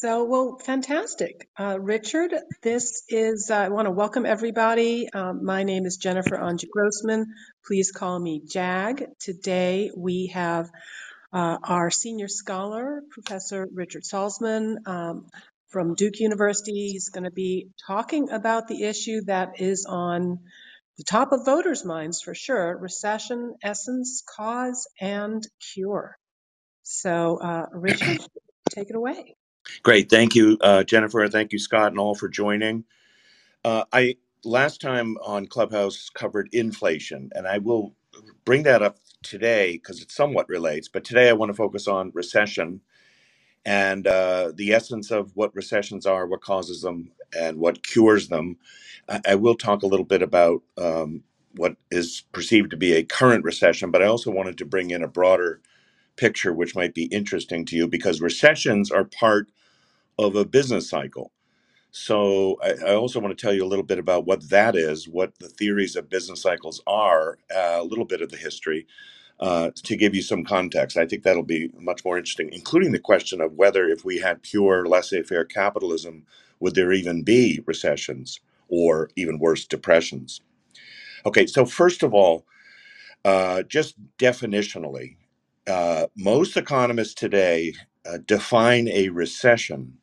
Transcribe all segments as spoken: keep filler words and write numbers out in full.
So, well, fantastic. Uh, Richard, this is, uh, I want to welcome everybody. Um, my name is Jennifer Anja Grossman. Please call me Jag. Today we have uh, our senior scholar, Professor Richard Salzman um, from Duke University. He's going to be talking about the issue that is on the top of voters' minds for sure, recession, essence, cause, and cure. So, uh, Richard, take it away. Great. Thank you, uh, Jennifer. Thank you, Scott, and all for joining. Uh, I last time on Clubhouse covered inflation, and I will bring that up today because it somewhat relates. But today I want to focus on recession and uh, the essence of what recessions are, what causes them, and what cures them. I, I will talk a little bit about um, what is perceived to be a current recession, but I also wanted to bring in a broader picture, which might be interesting to you, because recessions are part of a business cycle. So I, I also want to tell you a little bit about what that is, what the theories of business cycles are, uh, a little bit of the history, uh, to give you some context. I think that'll be much more interesting, including the question of whether if we had pure laissez-faire capitalism, would there even be recessions or even worse, depressions? Okay, so first of all, uh, just definitionally, uh, most economists today uh, define a recession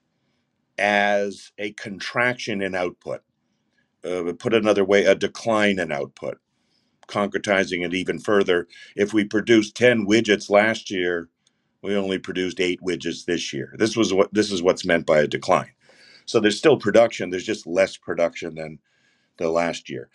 as a contraction in output. Uh, put another way, a decline in output. Concretizing it even further, if we produced ten widgets last year, we only produced eight widgets this year. This was what this is what's meant by a decline. So there's still production. There's just less production than the last year.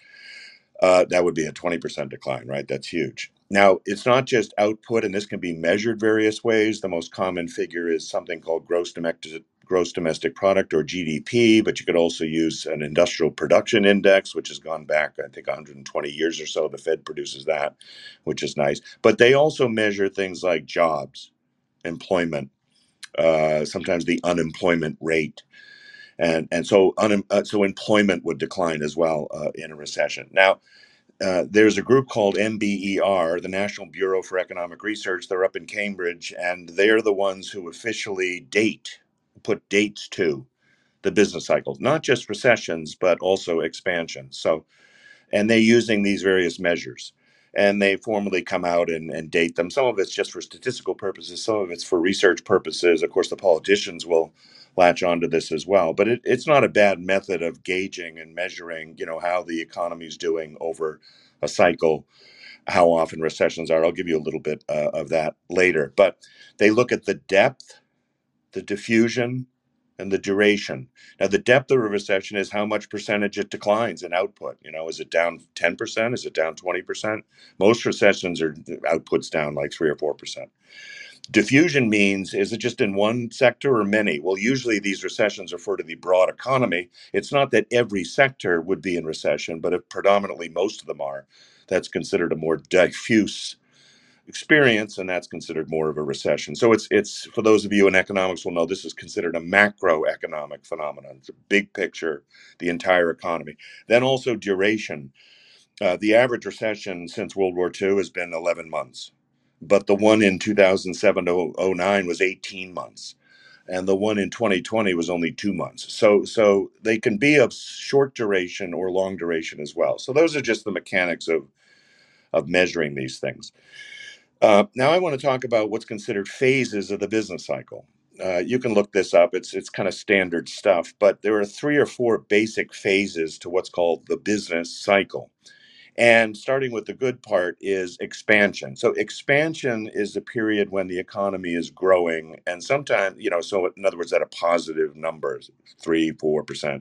Uh, that would be a twenty percent decline, right? That's huge. Now, it's not just output, and this can be measured various ways. The most common figure is something called gross domestic, gross domestic product, or G D P, but you could also use an industrial production index, which has gone back, I think, one hundred twenty years or so. The Fed produces that, which is nice. But they also measure things like jobs, employment, uh, sometimes the unemployment rate. And, and so, un, uh, so employment would decline as well uh, in a recession. Now, uh, there's a group called N B E R, the National Bureau for Economic Research. They're up in Cambridge, and they're the ones who officially date, put dates to the business cycle, not just recessions, but also expansion. So, and they're using these various measures. And they formally come out and, and date them. Some of it's just for statistical purposes, some of it's for research purposes. Of course, the politicians will latch onto this as well. But it, it's not a bad method of gauging and measuring, you know, how the economy is doing over a cycle, how often recessions are. I'll give you a little bit uh, of that later. But they look at the depth, the diffusion, and the duration. Now, the depth of a recession is how much percentage it declines in output. You know, is it down ten percent? Is it down twenty percent? Most recessions are outputs down like three or four percent. Diffusion means, is it just in one sector or many? Well, usually these recessions refer to the broad economy. It's not that every sector would be in recession, but if predominantly most of them are, that's considered a more diffuse experience, and that's considered more of a recession. So it's it's for those of you in economics will know this is considered a macroeconomic phenomenon. It's a big picture, the entire economy. Then also duration. Uh, the average recession since World War Two has been eleven months, but the one in two thousand seven to oh nine was eighteen months, and the one in twenty twenty was only two months. So so they can be of short duration or long duration as well. So those are just the mechanics of of measuring these things. Uh, now I want to talk about what's considered phases of the business cycle. Uh, you can look this up. It's it's kind of standard stuff, but there are three or four basic phases to what's called the business cycle. And starting with the good part is expansion. So expansion is a period when the economy is growing, and sometimes, you know, so in other words, at a positive number, three, four percent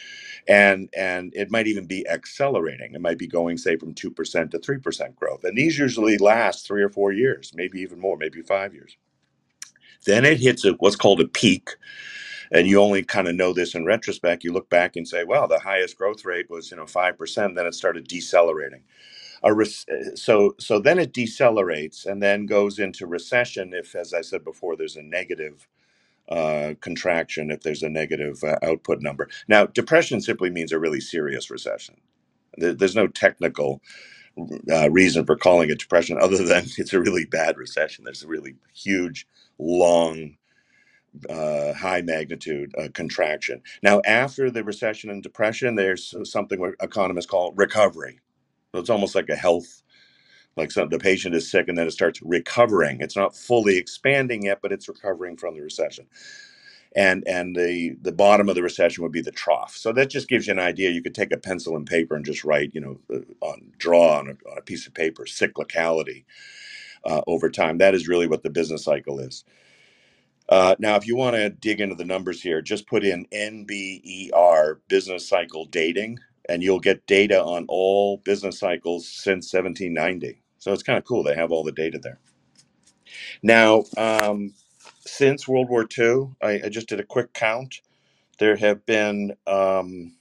and and it might even be accelerating. It might be going, say, from two percent to three percent growth, and these usually last three or four years, maybe even more, maybe five years. Then it hits a, what's called a peak, and you only kind of know this in retrospect. You look back and say, well, the highest growth rate was, you know, five percent. Then it started decelerating. A rec- so so then it decelerates and then goes into recession if, as I said before, there's a negative uh, contraction, if there's a negative uh, output number. Now, depression simply means a really serious recession. There, there's no technical uh, reason for calling it depression other than it's a really bad recession. There's a really huge, long uh, high magnitude uh, contraction. Now, after the recession and depression, there's something what economists call recovery. So it's almost like a health, like some, the patient is sick and then it starts recovering. It's not fully expanding yet, but it's recovering from the recession. And and the the bottom of the recession would be the trough. So that just gives you an idea. You could take a pencil and paper and just write, you know, uh, on draw on a, on a piece of paper cyclicality uh, over time. That is really what the business cycle is. Uh, now, if you want to dig into the numbers here, just put in N B E R, business cycle dating, and you'll get data on all business cycles since seventeen ninety. So it's kind of cool. They have all the data there. Now, um, since World War Two, I, I just did a quick count. There have been, um,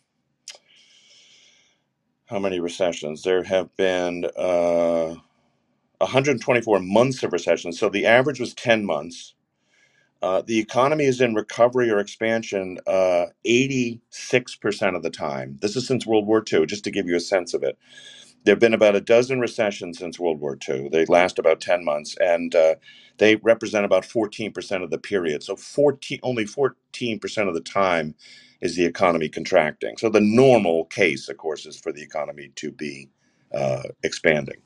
how many recessions? There have been uh, one hundred twenty-four months of recession. So the average was ten months. Uh, the economy is in recovery or expansion uh, eighty-six percent of the time. This is since World War Two, just to give you a sense of it. There have been about a dozen recessions since World War Two. They last about ten months, and uh, they represent about fourteen percent of the period. So fourteen, only fourteen percent of the time is the economy contracting. So the normal case, of course, is for the economy to be uh, expanding.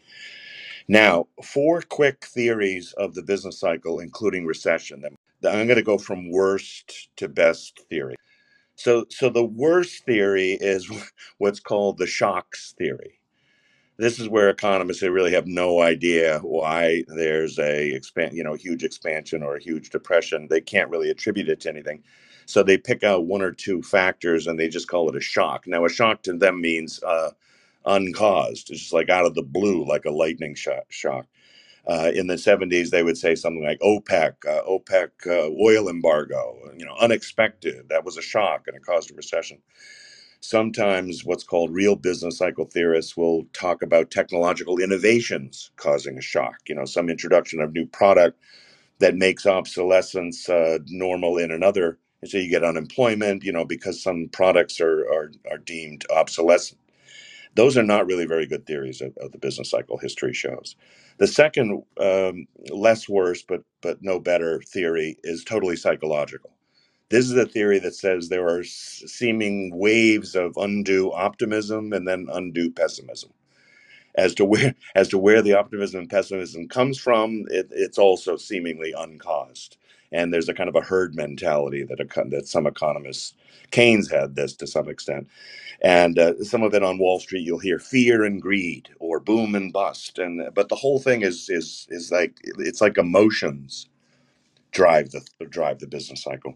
Now, four quick theories of the business cycle, including recession. I'm going to go from worst to best theory. So, so the worst theory is what's called the shocks theory. This is where economists they really have no idea why there's a expand, you know, huge expansion or a huge depression. They can't really attribute it to anything. So they pick out one or two factors and they just call it a shock. Now, a shock to them means uh, uncaused. It's just like out of the blue, like a lightning shock. shock. Uh, in the seventies, they would say something like OPEC, uh, OPEC uh, oil embargo, you know, unexpected. That was a shock and it caused a recession. Sometimes what's called real business cycle theorists will talk about technological innovations causing a shock, you know, some introduction of new product that makes obsolescence uh, normal in another. And so you get unemployment, you know, because some products are, are, are deemed obsolescent. Those are not really very good theories of, of the business cycle, history shows. The second, um, less worse, but but no better theory is totally psychological. This is a theory that says there are seeming waves of undue optimism and then undue pessimism. As to where as to where the optimism and pessimism comes from, it, it's also seemingly uncaused. And there's a kind of a herd mentality that a, that some economists, Keynes had this to some extent. And uh, some of it on Wall Street, you'll hear fear and greed or boom and bust. And but the whole thing is is is like it's like emotions drive the drive the business cycle.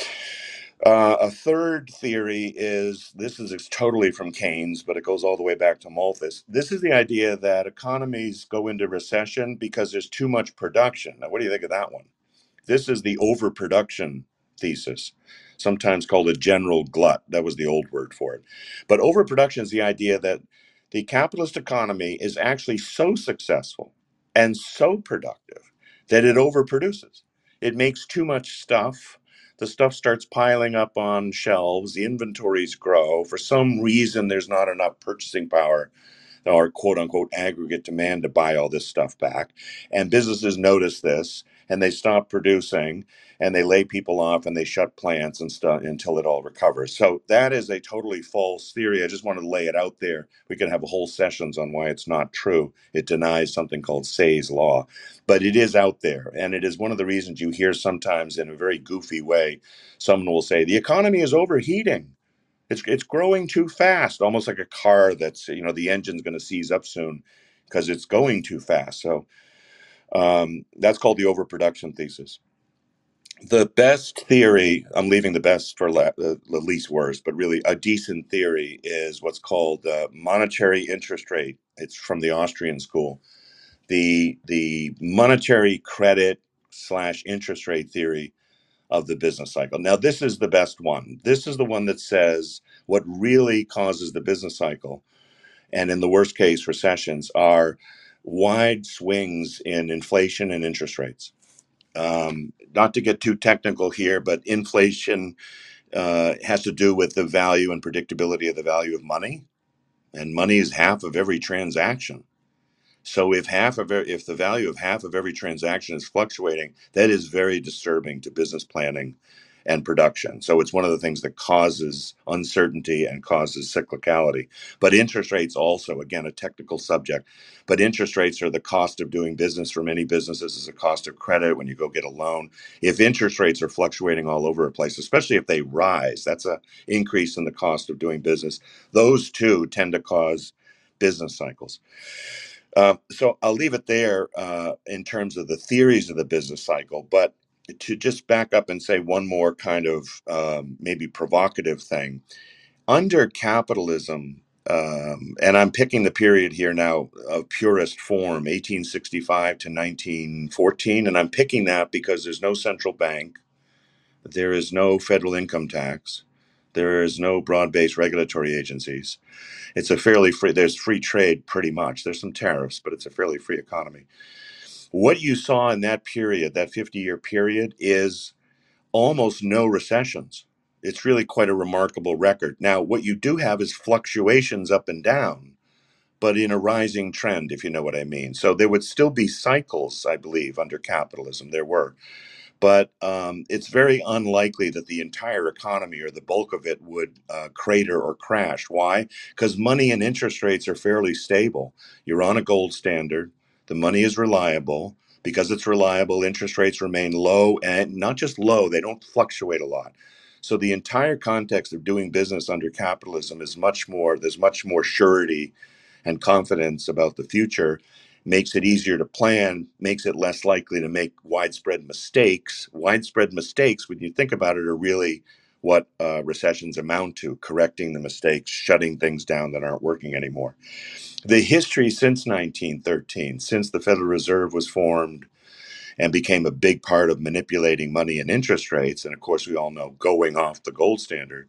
Uh, a third theory is this is it's totally from Keynes, but it goes all the way back to Malthus. This is the idea that economies go into recession because there's too much production. Now, what do you think of that one? This is the overproduction thesis, sometimes called a general glut. That was the old word for it. But overproduction is the idea that the capitalist economy is actually so successful and so productive that it overproduces. It makes too much stuff. The stuff starts piling up on shelves. The inventories grow. For some reason, there's not enough purchasing power or quote unquote aggregate demand to buy all this stuff back. And businesses notice this and they stop producing and they lay people off and they shut plants and stuff until it all recovers. So that is a totally false theory. I just wanted to lay it out there. We could have whole sessions on why it's not true. It denies something called Say's law, but it is out there. And it is one of the reasons you hear sometimes in a very goofy way, someone will say the economy is overheating. It's it's growing too fast, almost like a car that's, you know, the engine's going to seize up soon because it's going too fast. So um, that's called the overproduction thesis. The best theory, I'm leaving the best for la- the, the least worst, but really a decent theory is what's called uh, monetary interest rate. It's from the Austrian school. The the monetary credit slash interest rate theory of the business cycle. Now, this is the best one. This is the one that says what really causes the business cycle, and in the worst case, recessions, are wide swings in inflation and interest rates. Um, not to get too technical here, but inflation uh, has to do with the value and predictability of the value of money, and money is half of every transaction. So if half of e- if the value of half of every transaction is fluctuating, that is very disturbing to business planning and production. So it's one of the things that causes uncertainty and causes cyclicality. But interest rates also, again, a technical subject, but interest rates are the cost of doing business for many businesses, is a cost of credit when you go get a loan. If interest rates are fluctuating all over a place, especially if they rise, that's a increase in the cost of doing business. Those two tend to cause business cycles. Uh, so I'll leave it there uh, in terms of the theories of the business cycle. But to just back up and say one more kind of um, maybe provocative thing, under capitalism, um, and I'm picking the period here now of purest form, eighteen sixty-five to nineteen fourteen, and I'm picking that because there's no central bank, there is no federal income tax, there is no broad-based regulatory agencies. It's a fairly free, there's free trade pretty much. There's some tariffs, but it's a fairly free economy. What you saw in that period, that fifty year period, is almost no recessions. It's really quite a remarkable record. Now, what you do have is fluctuations up and down, but in a rising trend, if you know what I mean. So there would still be cycles, I believe, under capitalism. There were. But um, it's very unlikely that the entire economy or the bulk of it would uh, crater or crash. Why? Because money and interest rates are fairly stable. You're on a gold standard, the money is reliable. Because it's reliable, interest rates remain low, and not just low, they don't fluctuate a lot. So the entire context of doing business under capitalism is much more, there's much more surety and confidence about the future, makes it easier to plan, makes it less likely to make widespread mistakes. Widespread mistakes, when you think about it, are really what uh, recessions amount to: correcting the mistakes, shutting things down that aren't working anymore. The history since nineteen thirteen, since the Federal Reserve was formed and became a big part of manipulating money and interest rates, and of course, we all know going off the gold standard,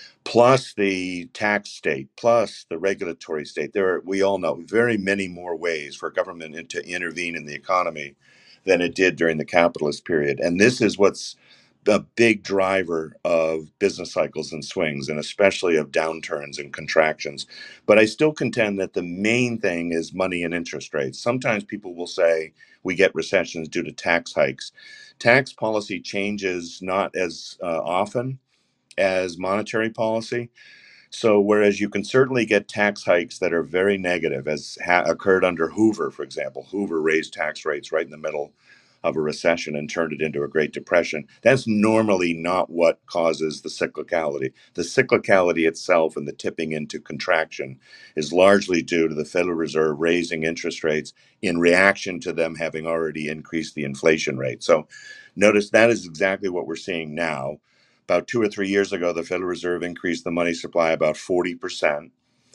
plus the tax state, plus the regulatory state. There are, we all know, very many more ways for government to intervene in the economy than it did during the capitalist period. And this is what's a big driver of business cycles and swings, and especially of downturns and contractions. But I still contend that the main thing is money and interest rates. Sometimes people will say we get recessions due to tax hikes. Tax policy changes not as uh, often as monetary policy. So, whereas you can certainly get tax hikes that are very negative, as ha- occurred under Hoover, for example, Hoover raised tax rates right in the middle of a recession and turned it into a Great Depression. That's normally not what causes the cyclicality. The cyclicality itself and the tipping into contraction is largely due to the Federal Reserve raising interest rates in reaction to them having already increased the inflation rate. So, notice that is exactly what we're seeing now. About two or three years ago, the Federal Reserve increased the money supply about forty percent.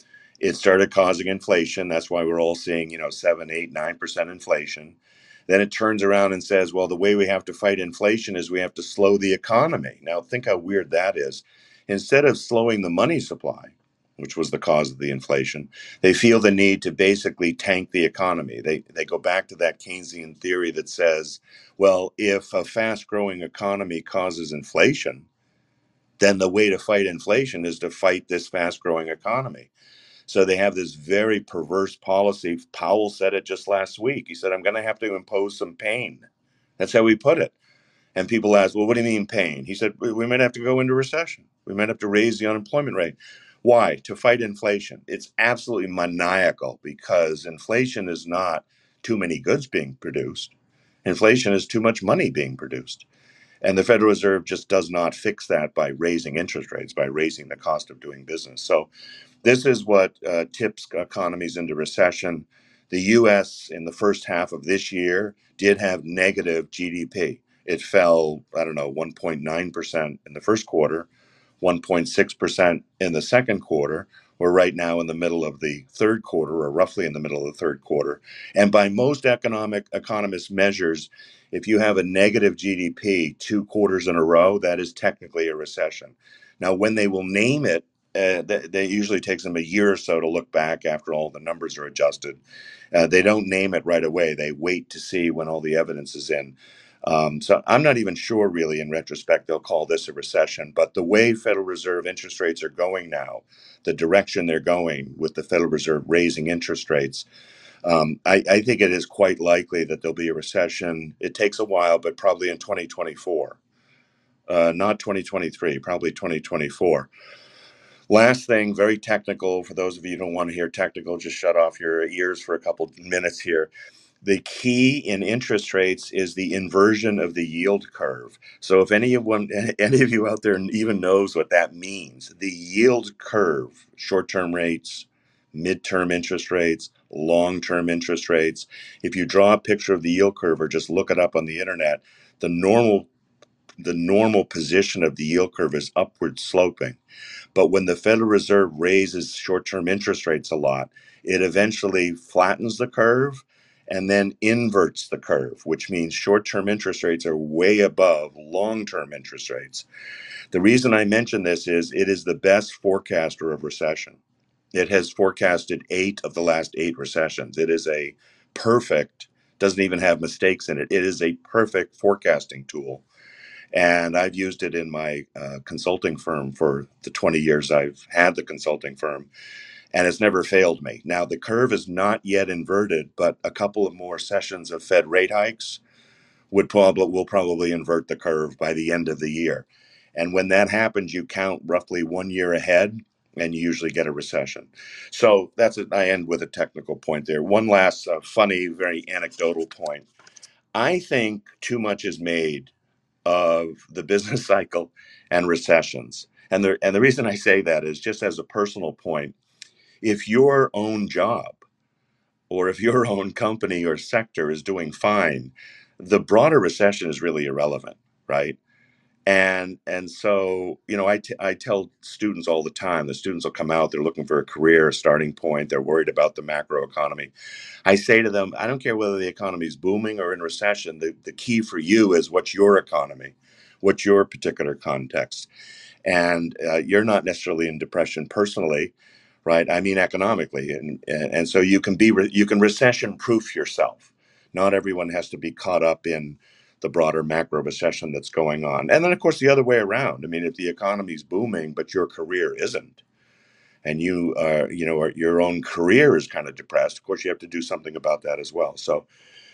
It started causing inflation. That's why we're all seeing, you know, seven, eight, nine percent inflation. Then it turns around and says, well, the way we have to fight inflation is we have to slow the economy. Now, think how weird that is. Instead of slowing the money supply, which was the cause of the inflation, they feel the need to basically tank the economy. They, they go back to that Keynesian theory that says, well, if a fast growing economy causes inflation, then the way to fight inflation is to fight this fast growing economy. So they have this very perverse policy. Powell said it just last week. He said, I'm going to have to impose some pain. That's how he put it. And people asked, well, what do you mean pain? He said, we might have to go into recession. We might have to raise the unemployment rate. Why? To fight inflation. It's absolutely maniacal, because inflation is not too many goods being produced. Inflation is too much money being produced. And the Federal Reserve just does not fix that by raising interest rates, by raising the cost of doing business. So this is what uh, tips economies into recession. The U S in the first half of this year did have negative G D P. It fell, I don't know, one point nine percent in the first quarter, one point six percent in the second quarter. We're right now in the middle of the third quarter, or roughly in the middle of the third quarter. And by most economic economist measures, if you have a negative G D P two quarters in a row, that is technically a recession. Now, when they will name it, uh, that, that usually takes them a year or so to look back after all the numbers are adjusted. Uh, they don't name it right away. They wait to see when all the evidence is in. Um, so I'm not even sure, really, in retrospect, they'll call this a recession. But the way Federal Reserve interest rates are going now, the direction they're going with the Federal Reserve raising interest rates, Um, I, I think it is quite likely that there'll be a recession. It takes a while, but probably in twenty twenty-four, uh, not twenty twenty-three, probably twenty twenty-four. Last thing, very technical. For those of you who don't want to hear technical, just shut off your ears for a couple minutes here. The key in interest rates is the inversion of the yield curve. So if anyone, any of you out there even knows what that means, the yield curve, short-term rates, mid-term interest rates, long-term interest rates. If you draw a picture of the yield curve or just look it up on the internet, the normal the normal position of the yield curve is upward sloping. But when the Federal Reserve raises short-term interest rates a lot, it eventually flattens the curve and then inverts the curve, which means short-term interest rates are way above long-term interest rates. The reason I mention this is it is the best forecaster of recession. It has forecasted eight of the last eight recessions. It is a perfect, doesn't even have mistakes in it. It is a perfect forecasting tool. And I've used it in my uh, consulting firm for the twenty years I've had the consulting firm, and it's never failed me. Now, the curve is not yet inverted, but a couple of more sessions of Fed rate hikes would probably will probably invert the curve by the end of the year. And when that happens, you count roughly one year ahead, and you usually get a recession. So that's it. I end with a technical point there. One last uh, funny, very anecdotal point. I think too much is made of the business cycle and recessions. And the, and the reason I say that is just as a personal point. If your own job or if your own company or sector is doing fine, the broader recession is really irrelevant, right? And and so, you know, I, t- I tell students all the time, the students will come out, they're looking for a career, a starting point, they're worried about the macro economy. I say to them, I don't care whether the economy is booming or in recession, the, the key for you is what's your economy, what's your particular context. And uh, you're not necessarily in depression personally, right? I mean economically, and and, and so you can be re- you can recession proof yourself. Not everyone has to be caught up in the broader macro recession that's going on. And then of course the other way around. I mean, if the economy's booming but your career isn't, and you are, you know, your own career is kind of depressed, of course you have to do something about that as well. So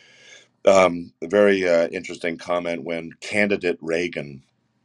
um, a very uh, interesting comment when candidate Reagan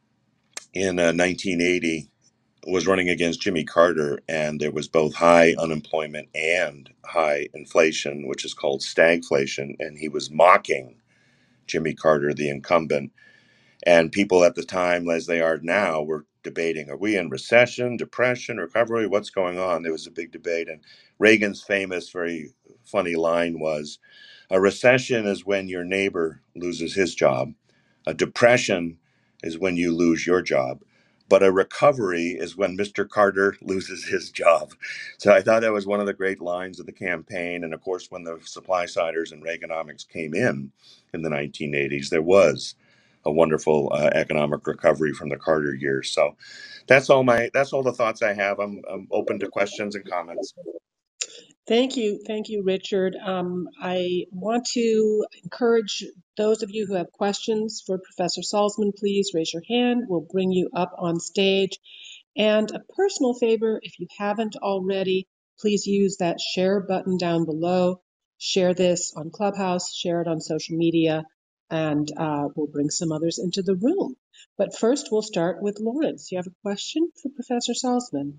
in uh, nineteen eighty was running against Jimmy Carter, and there was both high unemployment and high inflation, which is called stagflation, and he was mocking Jimmy Carter, the incumbent. And people at the time, as they are now, were debating, are we in recession, depression, recovery? What's going on? There was a big debate. And Reagan's famous, very funny line was, a recession is when your neighbor loses his job. A depression is when you lose your job. But a recovery is when Mister Carter loses his job. So I thought that was one of the great lines of the campaign. And of course, when the supply siders and Reaganomics came in in the nineteen eighties, there was a wonderful uh, economic recovery from the Carter years. So that's all my that's all the thoughts I have. I'm, I'm open to questions and comments. Thank you. Thank you, Richard. Um, I want to encourage those of you who have questions for Professor Salzman, please raise your hand. We'll bring you up on stage. And a personal favor, if you haven't already, please use that share button down below. Share this on Clubhouse, share it on social media, and uh, we'll bring some others into the room. But first, we'll start with Lawrence. You have a question for Professor Salzman?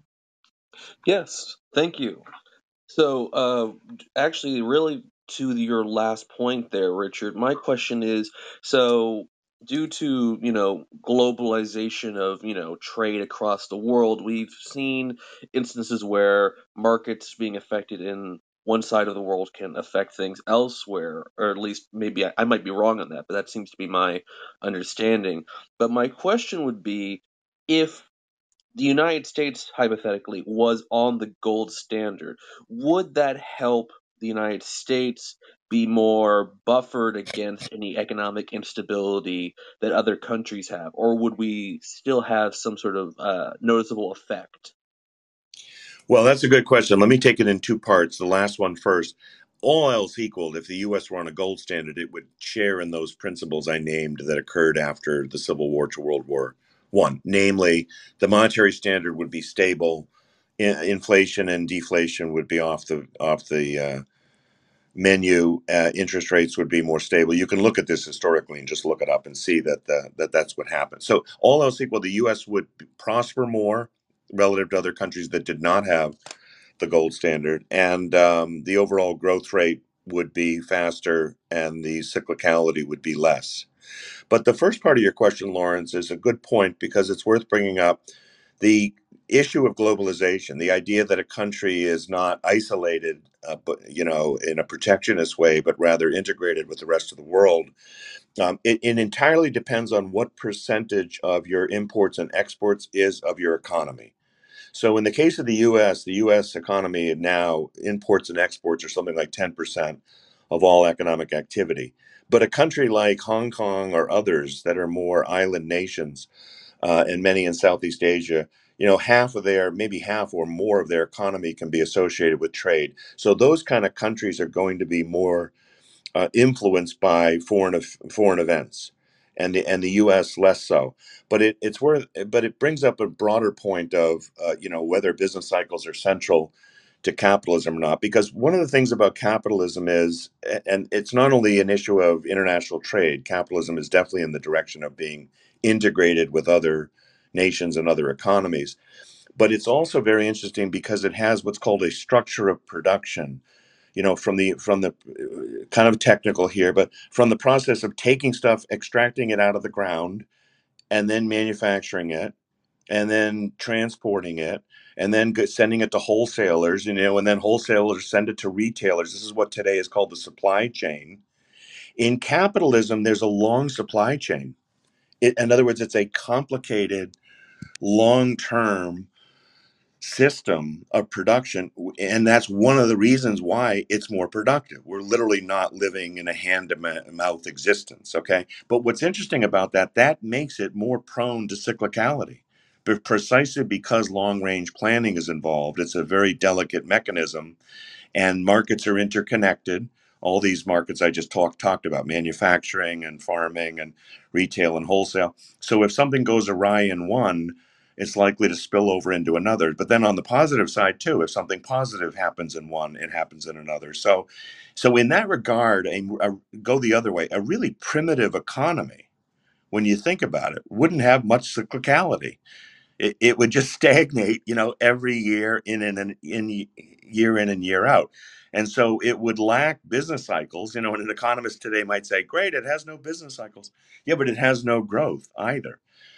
Yes, thank you. So, uh, actually, really to your last point there, Richard, my question is, so due to, you know, globalization of, you know, trade across the world, we've seen instances where markets being affected in one side of the world can affect things elsewhere, or at least maybe I, I might be wrong on that, but that seems to be my understanding. But my question would be, if the United States, hypothetically, was on the gold standard, would that help the United States be more buffered against any economic instability that other countries have? Or would we still have some sort of uh, noticeable effect? Well, that's a good question. Let me take it in two parts. The last one first. All else equal, if the U S were on a gold standard, it would share in those principles I named that occurred after the Civil War to World War One. Namely, the monetary standard would be stable, in- inflation and deflation would be off the off the uh, menu, uh, interest rates would be more stable. You can look at this historically and just look it up and see that the, that that's what happened. So all else equal, the U S would prosper more relative to other countries that did not have the gold standard, and um, the overall growth rate would be faster, and the cyclicality would be less. But the first part of your question, Lawrence, is a good point because it's worth bringing up. The issue of globalization, the idea that a country is not isolated, uh, but you know, in a protectionist way, but rather integrated with the rest of the world. Um, it, it entirely depends on what percentage of your imports and exports is of your economy. So, in the case of the U S, the U S economy now imports and exports are something like ten percent of all economic activity. But a country like Hong Kong or others that are more island nations, uh, and many in Southeast Asia, you know, half of their, maybe half or more of their economy can be associated with trade. So, those kind of countries are going to be more uh, influenced by foreign of, foreign events, and the and the U S less so. But it it's worth, but it brings up a broader point of uh, you know, whether business cycles are central to capitalism or not. Because one of the things about capitalism is, and it's not only an issue of international trade. Capitalism is definitely in the direction of being integrated with other nations and other economies. But it's also very interesting because it has what's called a structure of production, you know, from the from the uh, kind of technical here, but from the process of taking stuff, extracting it out of the ground, and then manufacturing it, and then transporting it, and then go- sending it to wholesalers, you know, and then wholesalers send it to retailers. This is what today is called the supply chain. In capitalism, there's a long supply chain. It, in other words, it's a complicated, long-term system of production, and that's one of the reasons why it's more productive. We're literally not living in a hand to mouth existence. Okay, but what's interesting about that, that makes it more prone to cyclicality, but precisely because long range planning is involved. It's a very delicate mechanism, and markets are interconnected. All these markets I just talked talked about, manufacturing and farming and retail and wholesale. So if something goes awry in one, it's likely to spill over into another. But then on the positive side too, if something positive happens in one, it happens in another. So, so in that regard, a, a, go the other way, a really primitive economy, when you think about it, wouldn't have much cyclicality. It, it would just stagnate, you know, every year in and in year in and year out. And so it would lack business cycles. You know, and an economist today might say, great, it has no business cycles. Yeah, but it has no growth either.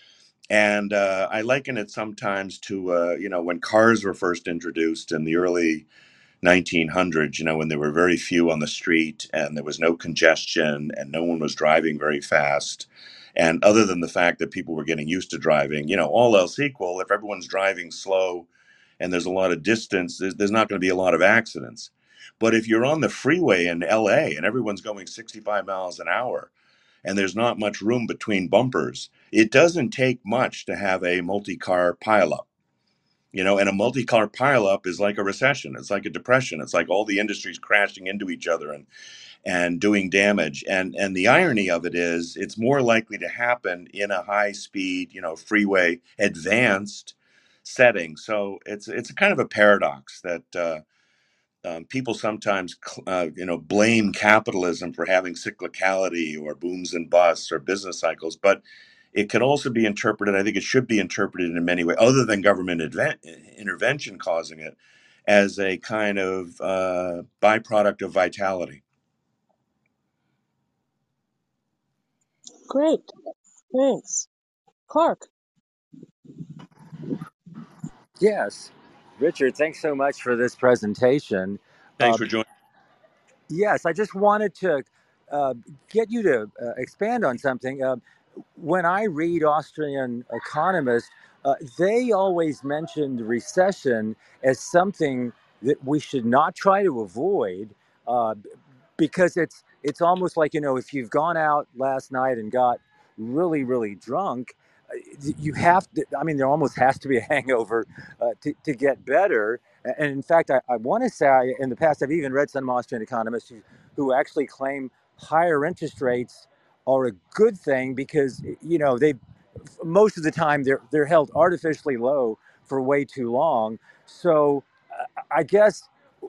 And uh, I liken it sometimes to, uh, you know, when cars were first introduced in the early nineteen hundreds, you know, when there were very few on the street and there was no congestion and no one was driving very fast. And other than the fact that people were getting used to driving, you know, all else equal, if everyone's driving slow and there's a lot of distance, there's, there's not going to be a lot of accidents. But if you're on the freeway in L A and everyone's going sixty-five miles an hour and there's not much room between bumpers, it doesn't take much to have a multi car pileup. You know, and a multi-car pileup is like a recession. It's like a depression. It's like all the industries crashing into each other and and doing damage. And and the irony of it is, it's more likely to happen in a high-speed, you know, freeway advanced setting. So it's it's a kind of a paradox that uh, um, people sometimes, uh, you know, blame capitalism for having cyclicality or booms and busts or business cycles, but it can also be interpreted. I think it should be interpreted in many ways, other than government advent, intervention causing it, as a kind of uh, byproduct of vitality. Great. Thanks. Clark. Yes. Richard, thanks so much for this presentation. Thanks Uh, for joining. yes, I just wanted to uh, get you to uh, expand on something. Uh, when I read Austrian economists, uh, they always mentioned recession as something that we should not try to avoid, uh, because it's it's almost like, you know, if you've gone out last night and got really really drunk, uh, you have to. I mean, there almost has to be a hangover uh, to to get better. And in fact, I, I want to say I, in the past I've even read some Austrian economists who, who actually claim higher interest rates are a good thing because, you know, they most of the time they're they're held artificially low for way too long. So uh, I guess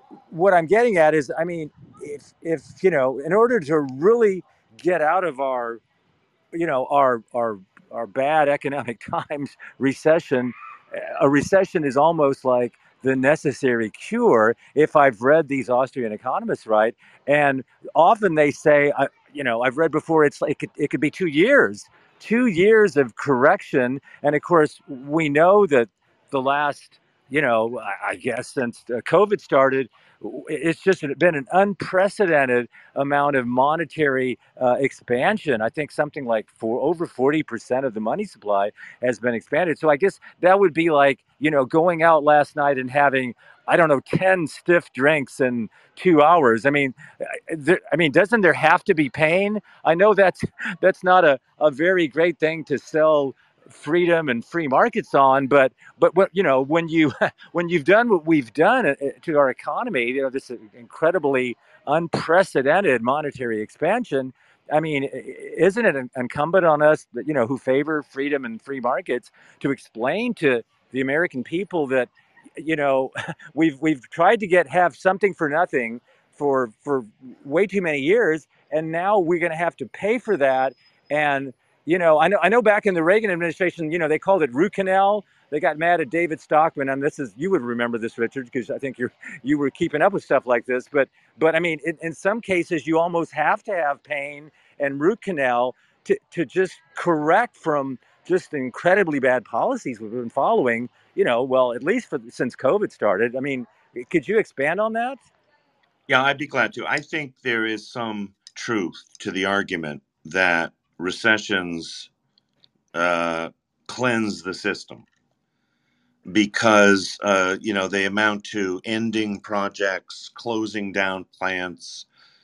what I'm getting at is, I mean, if if you know, in order to really get out of our you know our our our bad economic times recession, a recession is almost like the necessary cure, if I've read these Austrian economists right. And often they say, I, you know I've read before, it's like it could, it could be two years two years of correction. And of course we know that the last, you know I I guess since uh, COVID started, it's just been an unprecedented amount of monetary uh, expansion. I think something like for over forty percent of the money supply has been expanded. So I guess that would be like, you know, going out last night and having, I don't know, ten stiff drinks in two hours. I mean, there, I mean, doesn't there have to be pain? I know that's that's not a, a very great thing to sell freedom and free markets on, but but what you know when you when you've done what we've done uh, to our economy, you know, this incredibly unprecedented monetary expansion. I mean, isn't it incumbent on us, that, you know, who favor freedom and free markets, to explain to the American people that, you know, we've we've tried to get have something for nothing for for way too many years, and now we're going to have to pay for that. And you know, I know I know back in the Reagan administration, you know, they called it root canal. They got mad at David Stockman, and this is, you would remember this, Richard, because I think you're you were keeping up with stuff like this. But but I mean, in, in some cases, you almost have to have pain and root canal to to just correct from just the incredibly bad policies we've been following. You know, well, at least for since COVID started. I mean, could you expand on that? Yeah, I'd be glad to. I think there is some truth to the argument that recessions uh, cleanse the system because uh, you know they amount to ending projects, closing down plants,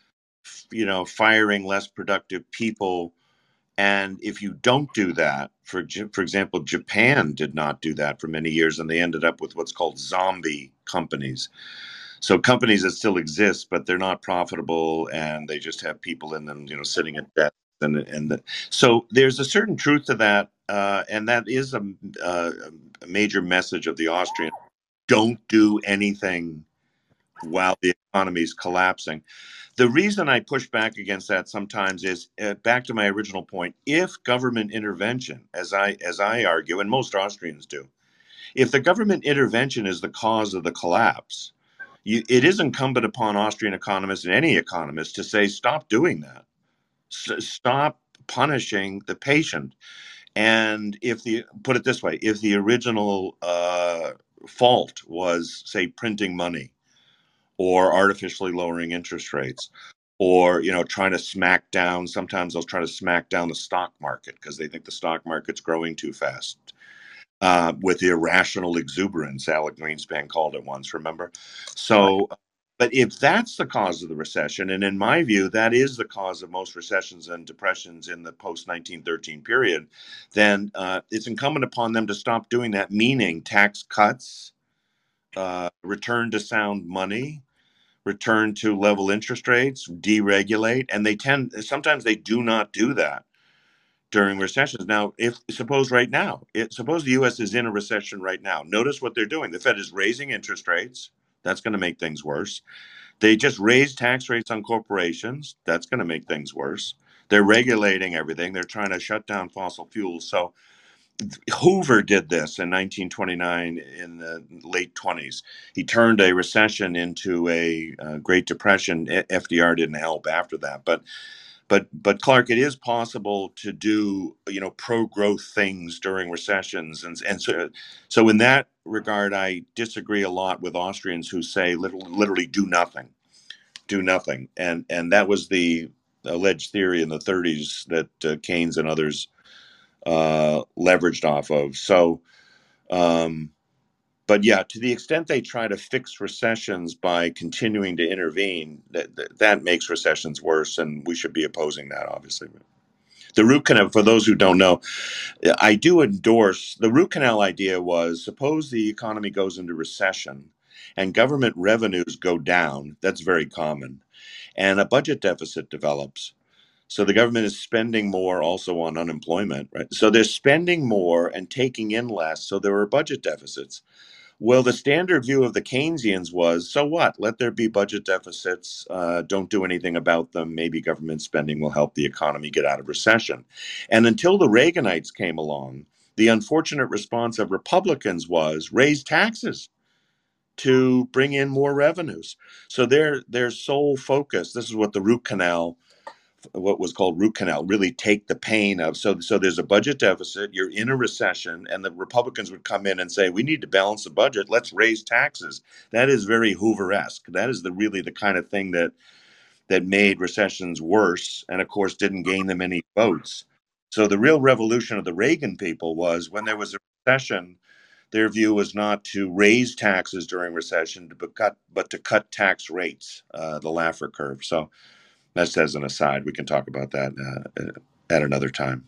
you know, firing less productive people. And if you don't do that, for for example, Japan did not do that for many years, and they ended up with what's called zombie companies. So companies that still exist, but they're not profitable, and they just have people in them, you know, sitting at desks. And and the, so there's a certain truth to that, uh, and that is a, uh, a major message of the Austrian: don't do anything while the economy is collapsing. The reason I push back against that sometimes is, uh, back to my original point: if government intervention, as I as I argue, and most Austrians do, if the government intervention is the cause of the collapse, you, it is incumbent upon Austrian economists and any economist to say, stop doing that. S- stop punishing the patient. And if the put it this way, if the original uh, fault was, say, printing money or artificially lowering interest rates, or you know trying to smack down, sometimes they'll try to smack down the stock market because they think the stock market's growing too fast, uh, with the irrational exuberance Alec Greenspan called it once, remember? Right. So but if that's the cause of the recession, and in my view that is the cause of most recessions and depressions in the post nineteen thirteen period, then uh, it's incumbent upon them to stop doing that, meaning tax cuts, uh, return to sound money, return to level interest rates, deregulate. And they tend, sometimes they do not do that during recessions. Now, if suppose right now, it, suppose the U S is in a recession right now. Notice what they're doing. The Fed is raising interest rates. That's going to make things worse. They just raised tax rates on corporations. That's going to make things worse. They're regulating everything. They're trying to shut down fossil fuels. So Hoover did this in nineteen twenty-nine in the late twenties. He turned a recession into a, uh Great Depression. F D R didn't help after that, but but but Clark, it is possible to do, you know pro growth things during recessions, and and so so in that regard, I disagree a lot with Austrians who say literally, literally do nothing, do nothing, and and that was the alleged theory in the thirties that uh, Keynes and others uh, leveraged off of. So. Um, but yeah, to the extent they try to fix recessions by continuing to intervene, that, that that makes recessions worse, and we should be opposing that, obviously. The root canal, for those who don't know, I do endorse the root canal idea. Was, suppose the economy goes into recession and government revenues go down. That's very common, and a budget deficit develops. So the government is spending more also on unemployment, right? So they're spending more and taking in less. So there are budget deficits. Well, the standard view of the Keynesians was, so what? Let there be budget deficits. Uh, don't do anything about them. Maybe government spending will help the economy get out of recession. And until the Reaganites came along, the unfortunate response of Republicans was raise taxes to bring in more revenues. So their their sole focus, this is what the root canal, what was called root canal, really take the pain of. So so there's a budget deficit, you're in a recession, and the Republicans would come in and say, we need to balance the budget, let's raise taxes. That is very Hoover-esque. That is the really the kind of thing that that made recessions worse, and of course didn't gain them any votes. So the real revolution of the Reagan people was when there was a recession, their view was not to raise taxes during recession, but cut, but to cut tax rates, uh, the Laffer curve. So that's as an aside. We can talk about that uh, at another time.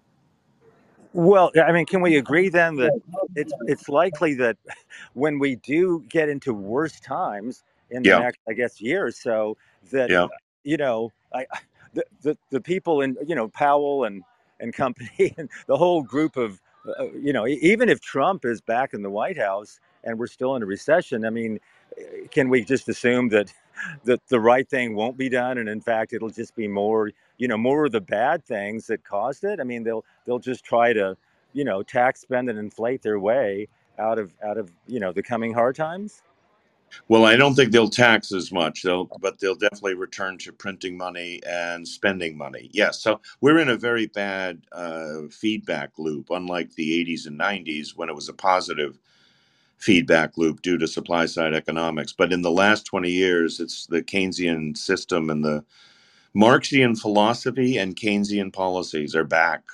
Well, I mean, can we agree then that it's it's likely that when we do get into worse times in the Yeah, next, I guess, year or so, that yeah. you know, I, the, the the people in you know Powell and and company and the whole group of uh, you know, e- even if Trump is back in the White House and we're still in a recession, I mean, eh, can we just assume that that the right thing won't be done, and in fact, it'll just be more, you know, more of the bad things that caused it? I mean, they'll they'll just try to, you know, tax, spend, and inflate their way out of out of you know the coming hard times. Well, I don't think they'll tax as much, they'll, but they'll definitely return to printing money and spending money. Yes, so we're in a very bad uh, feedback loop, unlike the eighties and nineties when it was a positive feedback loop due to supply side economics. But in the last twenty years, it's the Keynesian system and the Marxian philosophy and Keynesian policies are back.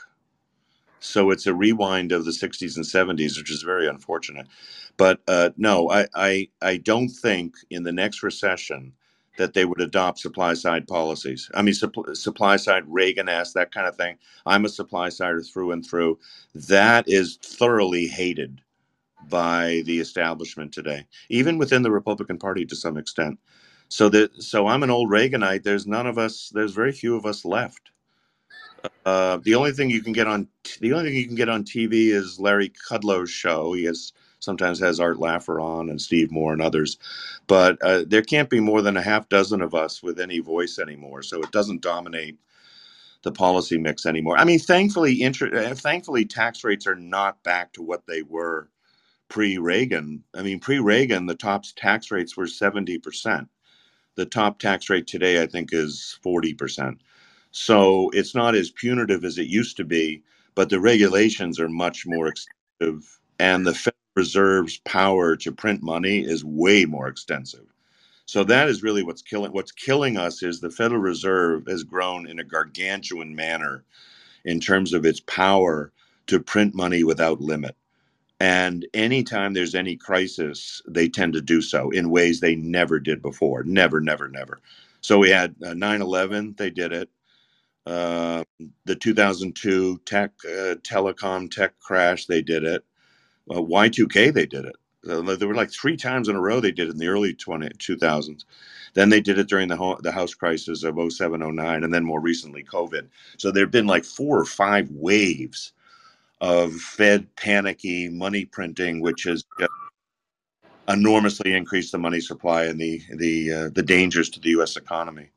So it's a rewind of the sixties and seventies, which is very unfortunate. But uh, no, I, I I don't think in the next recession that they would adopt supply side policies. I mean, supp- supply side Reagan-esque, that kind of thing. I'm a supply sider through and through. That is thoroughly hated by the establishment today, even within the Republican Party to some extent. So that so I'm an old Reaganite. There's none of us. There's very few of us left. Uh, the only thing you can get on the only thing you can get on T V is Larry Kudlow's show. He has sometimes has Art Laffer on and Steve Moore and others, but uh, there can't be more than a half dozen of us with any voice anymore. So it doesn't dominate the policy mix anymore. I mean, thankfully, inter- uh, thankfully, tax rates are not back to what they were pre-Reagan. I mean, pre-Reagan, the top tax rates were seventy percent. The top tax rate today, I think, is forty percent. So it's not as punitive as it used to be, but the regulations are much more extensive, and the Federal Reserve's power to print money is way more extensive. So that is really what's killing what's killing us is the Federal Reserve has grown in a gargantuan manner in terms of its power to print money without limit. And anytime there's any crisis, they tend to do so in ways they never did before. Never, never, never. So we had uh, nine eleven, they did it. Uh, the two thousand two tech uh, telecom tech crash, they did it. Uh, Y two K, they did it. Uh, there were like three times in a row they did it in the early two thousands. Then they did it during the, ho- the house crisis of oh seven, oh nine, and then more recently COVID. So there have been like four or five waves of Fed panicky money printing, which has just enormously increased the money supply and the the uh, the dangers to the U S economy.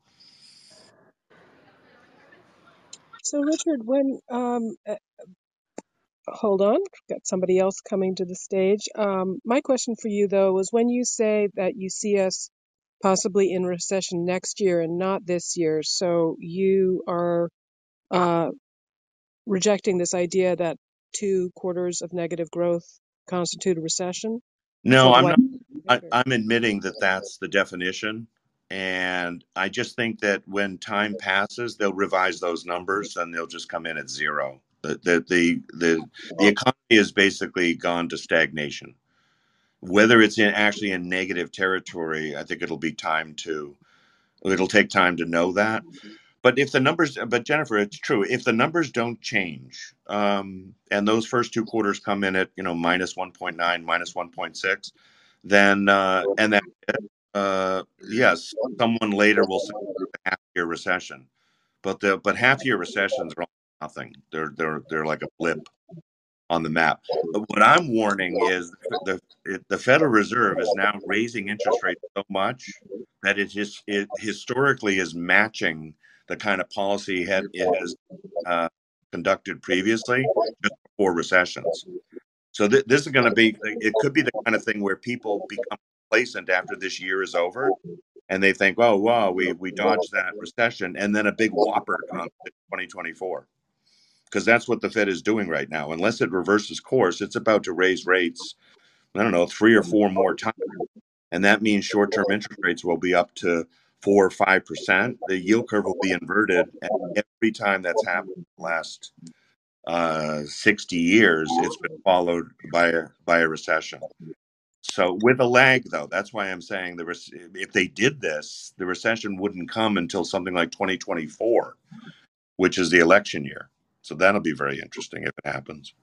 So, Richard, when um, uh, hold on, got somebody else coming to the stage. Um, my question for you, though, was when you say that you see us possibly in recession next year and not this year, so you are uh, rejecting this idea that two quarters of negative growth constitute a recession? No, So I'm what? not. I, I'm admitting that that's the definition, and I just think that when time passes, they'll revise those numbers and they'll just come in at zero. The the the the, the economy has basically gone to stagnation. Whether it's in actually in negative territory, I think it'll be time to. It'll take time to know that. But if the numbers, but Jennifer, it's true. If the numbers don't change, um, and those first two quarters come in at you know minus one point nine, minus one point six, then uh, and that uh, yes, someone later will say a half year recession. But the but half year recessions are nothing. They're they're they're like a blip on the map. But what I'm warning is the it, the Federal Reserve is now raising interest rates so much that it just it historically is matching the kind of policy it, had, it has uh, conducted previously, just before recessions. So th- this is going to be, it could be the kind of thing where people become complacent after this year is over, and they think, oh, wow, we, we dodged that recession, and then a big whopper comes in twenty twenty-four. Because that's what the Fed is doing right now. Unless it reverses course, it's about to raise rates, I don't know, three or four more times. And that means short-term interest rates will be up to four or five percent. The yield curve will be inverted. And every time that's happened in the last uh, sixty years, it's been followed by a, by a recession. So with a lag, though, that's why I'm saying the rec- if they did this, the recession wouldn't come until something like twenty twenty-four, which is the election year. So that'll be very interesting if it happens.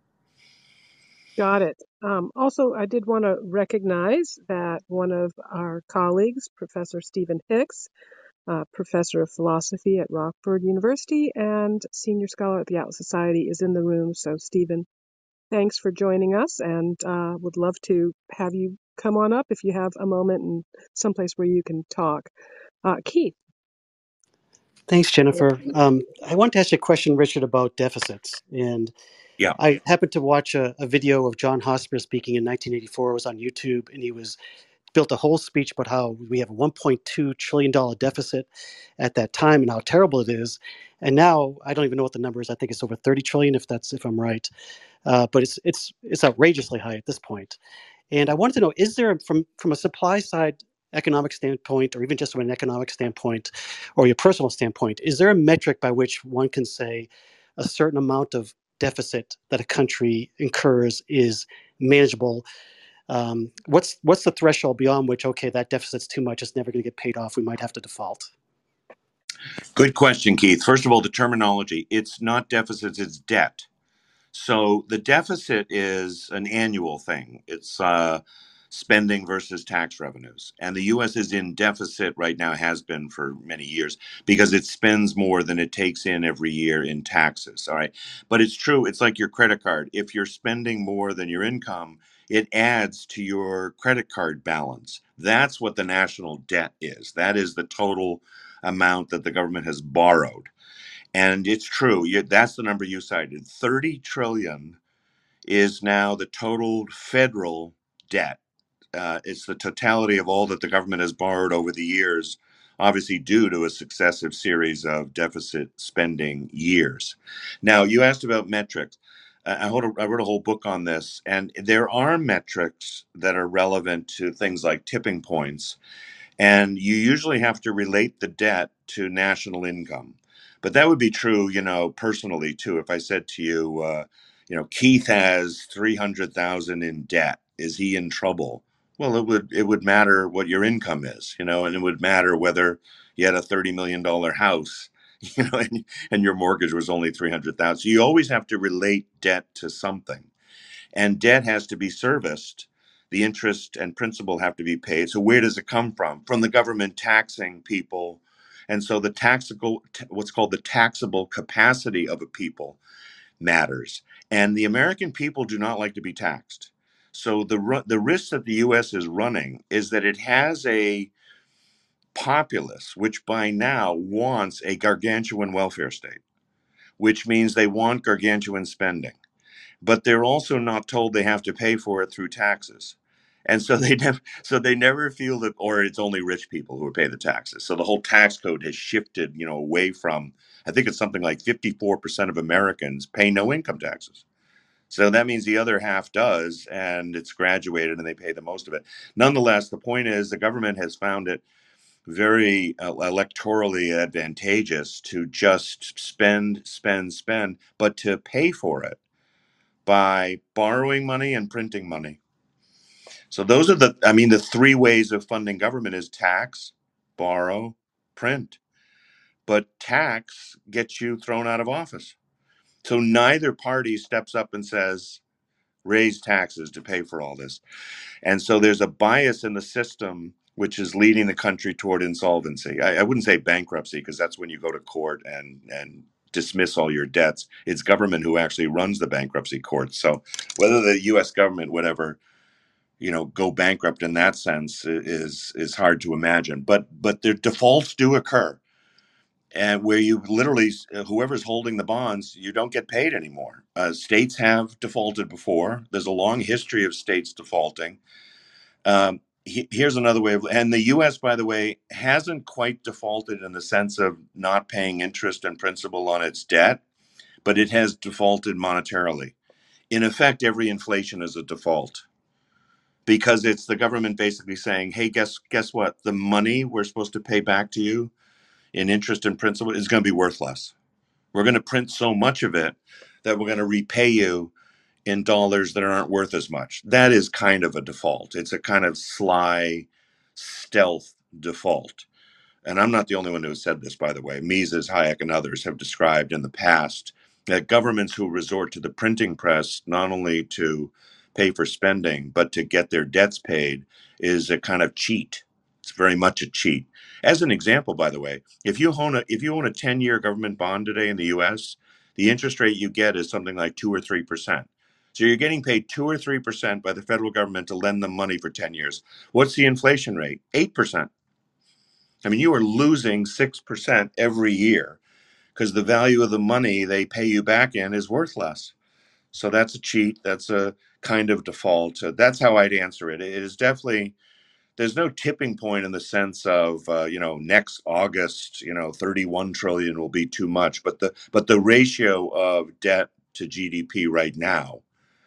Got it. Um, also, I did want to recognize that one of our colleagues, Professor Stephen Hicks, uh, professor of philosophy at Rockford University and senior scholar at the Atlas Society, is in the room. So, Stephen, thanks for joining us, and uh, would love to have you come on up if you have a moment and someplace where you can talk. Uh, Keith. Thanks, Jennifer. Um, I want to ask you a question, Richard, about deficits. And Yeah. I happened to watch a, a video of John Hosper speaking in nineteen eighty-four. It was on YouTube, and he was built a whole speech about how we have a one point two trillion dollars deficit at that time and how terrible it is. And now I don't even know what the number is. I think it's over thirty trillion, if that's if I'm right. Uh, but it's it's it's outrageously high at this point. And I wanted to know, is there, from from a supply side economic standpoint, or even just from an economic standpoint, or your personal standpoint, is there a metric by which one can say a certain amount of deficit that a country incurs is manageable? Um, what's what's the threshold beyond which, okay, that deficit's too much, it's never going to get paid off, we might have to default? Good question, Keith. First of all, the terminology, it's not deficits, it's debt. So the deficit is an annual thing. It's uh, spending versus tax revenues. And the U S is in deficit right now, has been for many years, because it spends more than it takes in every year in taxes. All right. But it's true. It's like your credit card. If you're spending more than your income, it adds to your credit card balance. That's what the national debt is. That is the total amount that the government has borrowed. And it's true. You, that's the number you cited. thirty trillion is now the total federal debt. Uh, it's the totality of all that the government has borrowed over the years, obviously due to a successive series of deficit spending years. Now, you asked about metrics. Uh, I, wrote a, I wrote a whole book on this, and there are metrics that are relevant to things like tipping points. And you usually have to relate the debt to national income. But that would be true, you know, personally too. If I said to you, uh, you know, Keith has three hundred thousand in debt, is he in trouble? Well, it would it would matter what your income is, you know, and it would matter whether you had a thirty million dollar house, you know, and, and your mortgage was only three hundred thousand. So you always have to relate debt to something. And debt has to be serviced. The interest and principal have to be paid. So where does it come from? From the government taxing people. And so the taxable, what's called the taxable capacity of a people matters. And the American people do not like to be taxed. So the the risk that the U S is running is that it has a populace which by now wants a gargantuan welfare state, which means they want gargantuan spending, but they're also not told they have to pay for it through taxes. And so they never so they never feel that, or it's only rich people who pay the taxes. So the whole tax code has shifted, you know, away from, I think it's something like fifty-four percent of Americans pay no income taxes. So that means the other half does, and it's graduated and they pay the most of it. Nonetheless, the point is the government has found it very uh, electorally advantageous to just spend, spend, spend, but to pay for it by borrowing money and printing money. So those are the, I mean, the three ways of funding government is tax, borrow, print. But tax gets you thrown out of office. So neither party steps up and says, raise taxes to pay for all this. And so there's a bias in the system which is leading the country toward insolvency. I, I wouldn't say bankruptcy, because that's when you go to court and and dismiss all your debts. It's government who actually runs the bankruptcy court. So whether the U S government would ever, you know, go bankrupt in that sense is is hard to imagine. But but the defaults do occur, and where you literally, whoever's holding the bonds, you don't get paid anymore. Uh, states have defaulted before. There's a long history of states defaulting. Um, he, here's another way of, and the U S, by the way, hasn't quite defaulted in the sense of not paying interest and principal on its debt, but it has defaulted monetarily. In effect, every inflation is a default, because it's the government basically saying, hey, guess guess what? The money we're supposed to pay back to you in interest and principal is going to be worth less. We're going to print so much of it that we're going to repay you in dollars that aren't worth as much. That is kind of a default. It's a kind of sly, stealth default. And I'm not the only one who has said this, by the way. Mises, Hayek, and others have described in the past that governments who resort to the printing press not only to pay for spending, but to get their debts paid is a kind of cheat. It's very much a cheat. As an example, by the way, if you own a if you own a ten-year government bond today in the U S, the interest rate you get is something like two or three percent. So you're getting paid two or three percent by the federal government to lend them money for ten years. What's the inflation rate? Eight percent. I mean, you are losing six percent every year because the value of the money they pay you back in is worth less. So that's a cheat. That's a kind of default. Uh, that's how I'd answer it. It is definitely, there's no tipping point in the sense of, uh, you know, next August, you know, thirty-one trillion will be too much. But the, but the ratio of debt to G D P right now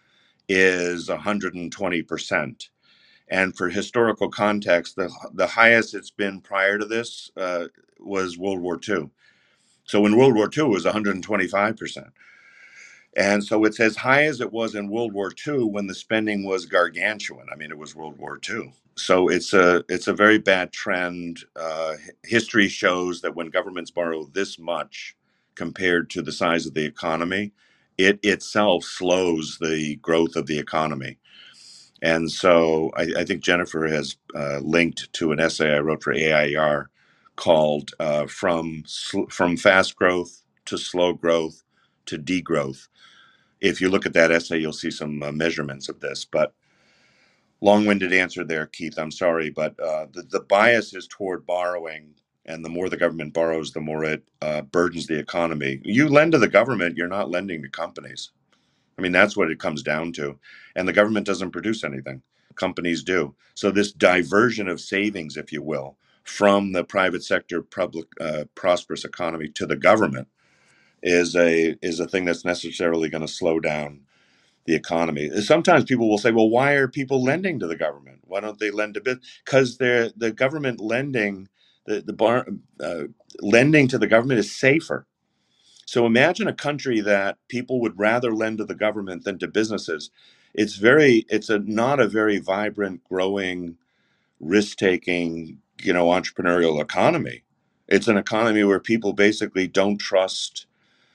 is one hundred twenty percent. And for historical context, the the highest it's been prior to this uh, was World War Two. So in World War Two, it was one hundred twenty-five percent. And so it's as high as it was in World War Two when the spending was gargantuan. I mean, it was World War Two. So it's a it's a very bad trend. Uh, history shows that when governments borrow this much compared to the size of the economy, it itself slows the growth of the economy. And so I, I think Jennifer has uh, linked to an essay I wrote for A I E R called uh, "From Sl- From Fast Growth to Slow Growth to Degrowth." If you look at that essay, you'll see some uh, measurements of this. But long-winded answer there, Keith. I'm sorry, but uh, the, the bias is toward borrowing, and the more the government borrows, the more it uh, burdens the economy. You lend to the government, you're not lending to companies. I mean, that's what it comes down to. And the government doesn't produce anything. Companies do. So this diversion of savings, if you will, from the private sector, public, uh, prosperous economy to the government is a is a thing that's necessarily going to slow down the economy. Sometimes people will say, "Well, why are people lending to the government? Why don't they lend to business?" Because they're the government lending the the bar, uh, lending to the government is safer. So imagine a country that people would rather lend to the government than to businesses. It's very, it's a not a very vibrant, growing, risk-taking, you know, entrepreneurial economy. It's an economy where people basically don't trust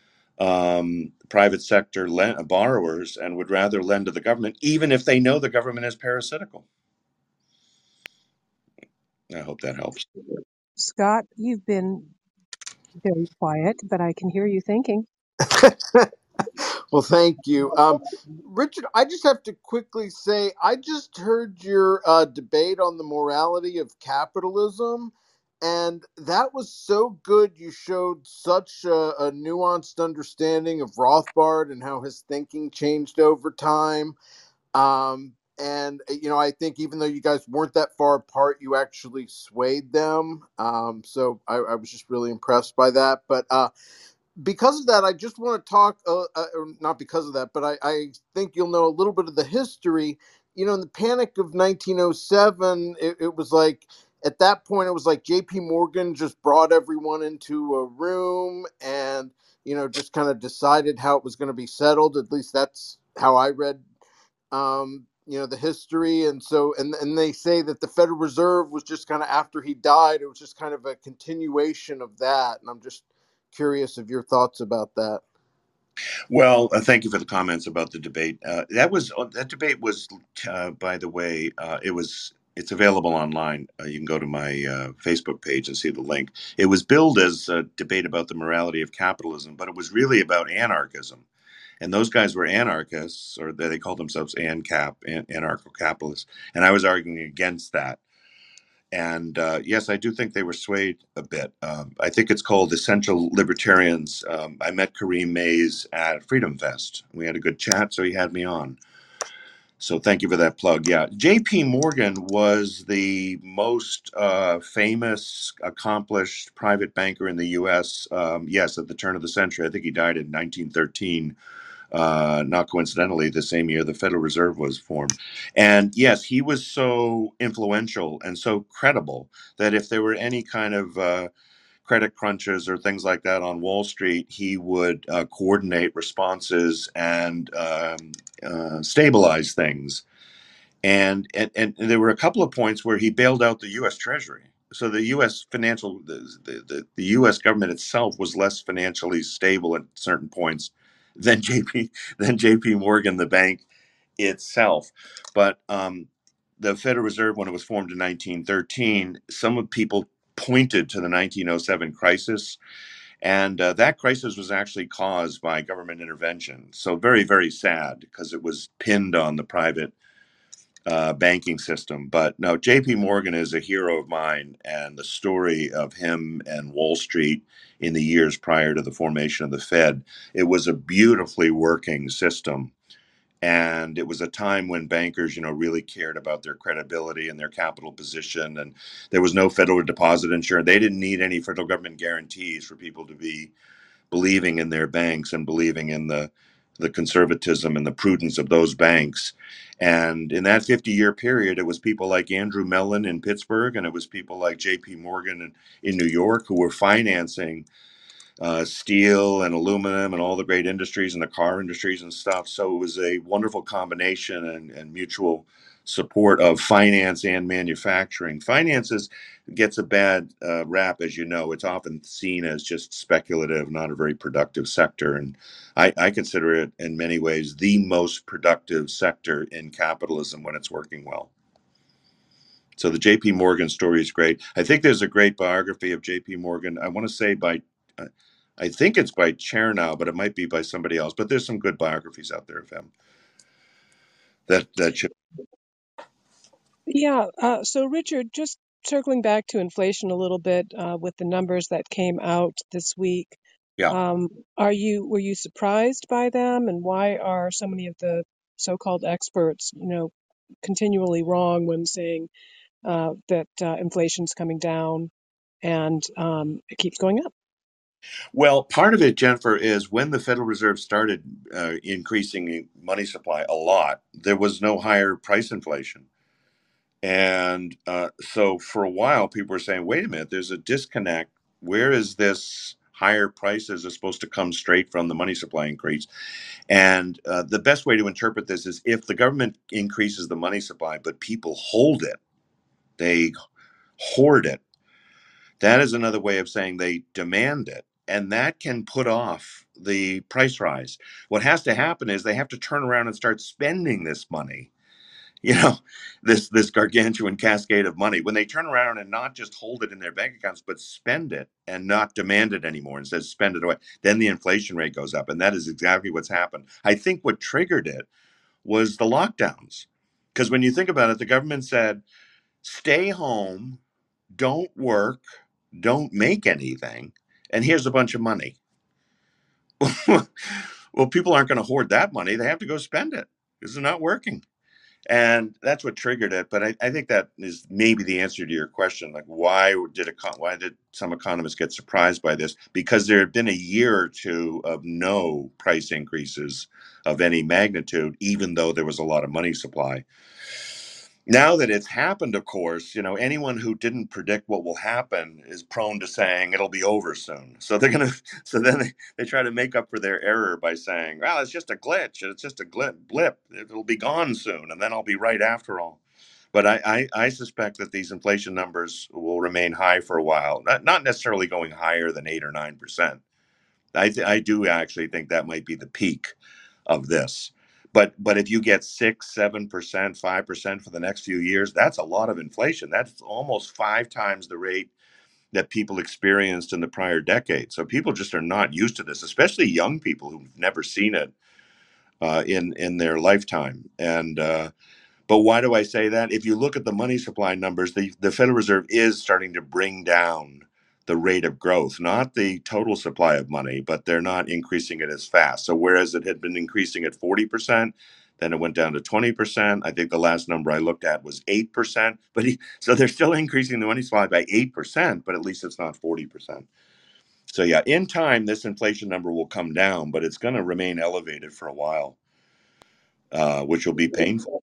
um, private sector lend, borrowers and would rather lend to the government, even if they know the government is parasitical. I hope that helps. Scott, you've been very quiet, but I can hear you thinking. Well, thank you. Um, Richard, I just have to quickly say, I just heard your uh, debate on the morality of capitalism, and that was so good. You showed such a, a nuanced understanding of Rothbard and how his thinking changed over time. Um, and, you know, I think even though you guys weren't that far apart, you actually swayed them. Um, so I, I was just really impressed by that. But uh, because of that, I just want to talk, uh, uh, or not because of that, but I, I think you'll know a little bit of the history. You know, in the panic of nineteen oh seven, it, it was like, at that point, it was like J P Morgan just brought everyone into a room and, you know, just kind of decided how it was going to be settled. At least that's how I read, um, you know, the history. And so, and, and they say that the Federal Reserve was just kind of, after he died, it was just kind of a continuation of that. And I'm just curious of your thoughts about that. Well, uh, thank you for the comments about the debate. Uh, that was uh, that debate was, uh, by the way, uh, it was it's available online. Uh, you can go to my uh, Facebook page and see the link. It was billed as a debate about the morality of capitalism, but it was really about anarchism. And those guys were anarchists, or they called themselves ANCAP, an- anarcho-capitalists. And I was arguing against that. And uh, yes, I do think they were swayed a bit. Um, I think it's called Essential Libertarians. Um, I met Kareem Mays at Freedom Fest. We had a good chat, so he had me on. So thank you for that plug. Yeah, J P. Morgan was the most uh, famous, accomplished private banker in the U S. Um, yes, at the turn of the century. I think he died in nineteen thirteen. Uh, not coincidentally, the same year the Federal Reserve was formed. And yes, he was so influential and so credible that if there were any kind of uh, credit crunches or things like that on Wall Street, he would uh, coordinate responses and um, uh, stabilize things. And, and and there were a couple of points where he bailed out the U S. Treasury. So the U S financial, the, the, the U S government itself was less financially stable at certain points than J P than J P. Morgan, the bank itself. But um, the Federal Reserve, when it was formed in nineteen thirteen, some of people pointed to the nineteen oh seven crisis, and uh, that crisis was actually caused by government intervention. So very, very sad because it was pinned on the private uh, banking system. But no, J P. Morgan is a hero of mine, and the story of him and Wall Street in the years prior to the formation of the Fed, it was a beautifully working system. And it was a time when bankers, you know, really cared about their credibility and their capital position. And there was no federal deposit insurance. They didn't need any federal government guarantees for people to be believing in their banks and believing in the the conservatism and the prudence of those banks. And in that fifty year period, it was people like Andrew Mellon in Pittsburgh, and it was people like J P. Morgan in, in New York who were financing uh, steel and aluminum and all the great industries and the car industries and stuff. So it was a wonderful combination and, and mutual support of finance and manufacturing. Finances gets a bad uh, rap, as you know. It's often seen as just speculative, not a very productive sector. And I, I consider it in many ways the most productive sector in capitalism when it's working well. So the J P. Morgan story is great. I think there's a great biography of J P. Morgan. I want to say by, uh, I think it's by Chernow, but it might be by somebody else. But there's some good biographies out there of him. That that should. Yeah. Uh, so, Richard, just circling back to inflation a little bit uh, with the numbers that came out this week. Yeah. Um, are you were you surprised by them, and why are so many of the so-called experts, you know, continually wrong when saying uh, that uh, inflation's coming down and um, it keeps going up? Well, part of it, Jennifer, is when the Federal Reserve started uh, increasing money supply a lot, there was no higher price inflation. And uh, so for a while, people were saying, wait a minute, there's a disconnect. Where is this higher prices are supposed to come straight from the money supply increase? And uh, the best way to interpret this is if the government increases the money supply, but people hold it, they hoard it. That is another way of saying they demand it. And that can put off the price rise. What has to happen is they have to turn around and start spending this money, you know, this this gargantuan cascade of money. When they turn around and not just hold it in their bank accounts, but spend it and not demand it anymore, instead spend it away, then the inflation rate goes up. And that is exactly what's happened. I think what triggered it was the lockdowns. Because when you think about it, the government said, stay home, don't work, don't make anything, and here's a bunch of money. Well, people aren't going to hoard that money. They have to go spend it because they're not working. And that's what triggered it. But I, I think that is maybe the answer to your question. Like, why did it, why did some economists get surprised by this? Because there had been a year or two of no price increases of any magnitude, even though there was a lot of money supply. Now that it's happened, of course, you know, anyone who didn't predict what will happen is prone to saying it'll be over soon. So they're going to, so then they, they try to make up for their error by saying, well, it's just a glitch. It's just a glip, blip. It'll be gone soon. And then I'll be right after all. But I, I, I suspect that these inflation numbers will remain high for a while, not, not necessarily going higher than eight or nine percent. I, th- I do actually think that might be the peak of this. But but if you get six, seven percent, five percent for the next few years, that's a lot of inflation. That's almost five times the rate that people experienced in the prior decade. So people just are not used to this, especially young people who've never seen it uh, in in their lifetime. And uh, but why do I say that? If you look at the money supply numbers, the, the Federal Reserve is starting to bring down the rate of growth, not the total supply of money, but they're not increasing it as fast. So whereas it had been increasing at forty percent, then it went down to twenty percent. I think the last number I looked at was eight percent. But he, so they're still increasing the money supply by eight percent, but at least it's not forty percent. So yeah, in time, this inflation number will come down, but it's going to remain elevated for a while, uh, which will be painful.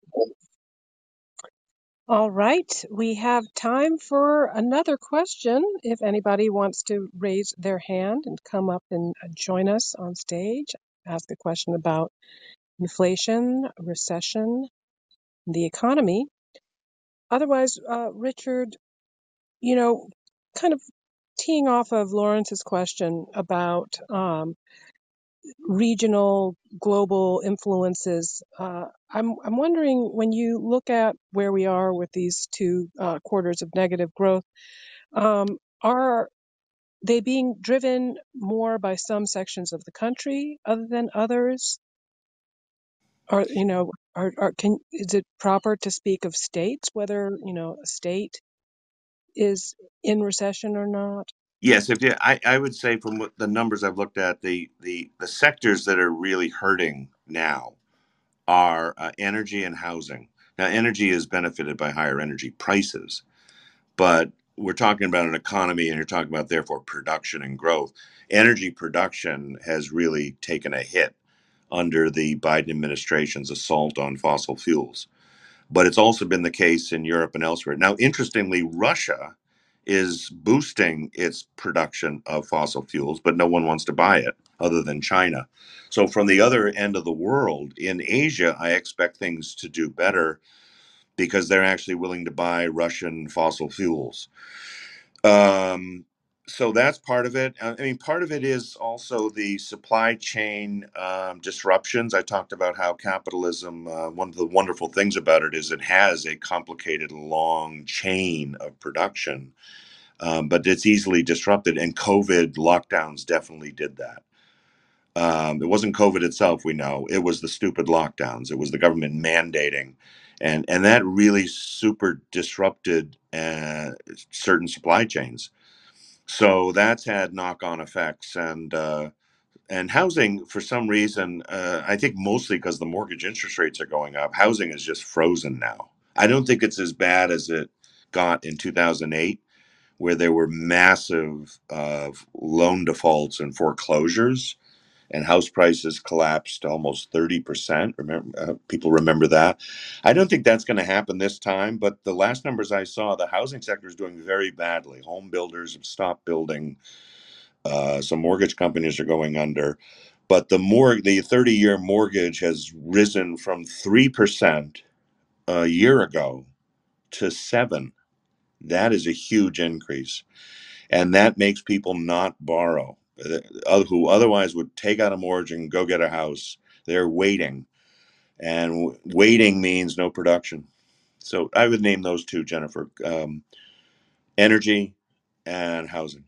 All right, we have time for another question. If anybody wants to raise their hand and come up and uh, join us on stage, ask a question about inflation, recession, the economy. Otherwise, uh, Richard, you know, kind of teeing off of Lawrence's question about um, regional, global influences, uh, I'm I'm wondering, when you look at where we are with these two uh, quarters of negative growth, um, are they being driven more by some sections of the country other than others? Or, you know, are, are can is it proper to speak of states, whether, you know, a state is in recession or not? Yes, if you, I, I would say from what the numbers I've looked at, the the the sectors that are really hurting now are uh, energy and housing. Now, energy is benefited by higher energy prices, but we're talking about an economy, and you're talking about therefore production and growth. Energy production has really taken a hit under the Biden administration's assault on fossil fuels. But it's also been the case in Europe and elsewhere. Now, interestingly, Russia is boosting its production of fossil fuels, but no one wants to buy it other than China. So, from the other end of the world, in Asia, I expect things to do better because they're actually willing to buy Russian fossil fuels. Um, so that's part of it. Uh, I mean, part of it is also the supply chain um, disruptions. I talked about how capitalism, uh, one of the wonderful things about it is it has a complicated, long chain of production, um, but it's easily disrupted. And COVID lockdowns definitely did that. Um, it wasn't COVID itself, we know. It was the stupid lockdowns. It was the government mandating. And, and that really super disrupted uh, certain supply chains. So that's had knock-on effects, and uh, and housing for some reason, uh, I think mostly because the mortgage interest rates are going up. Housing is just frozen now. I don't think it's as bad as it got in two thousand eight, where there were massive uh, loan defaults and foreclosures, and house prices collapsed almost thirty percent. Remember, uh, people remember that. I don't think that's going to happen this time, but the last numbers I saw, the housing sector is doing very badly. Home builders have stopped building. Uh, some mortgage companies are going under. But the more the thirty-year mortgage has risen from three percent a year ago to seven. That is a huge increase. And that makes people not borrow, uh, who otherwise would take out a mortgage and go get a house. They're waiting, and w- waiting means no production. So I would name those two, Jennifer: um, energy and housing.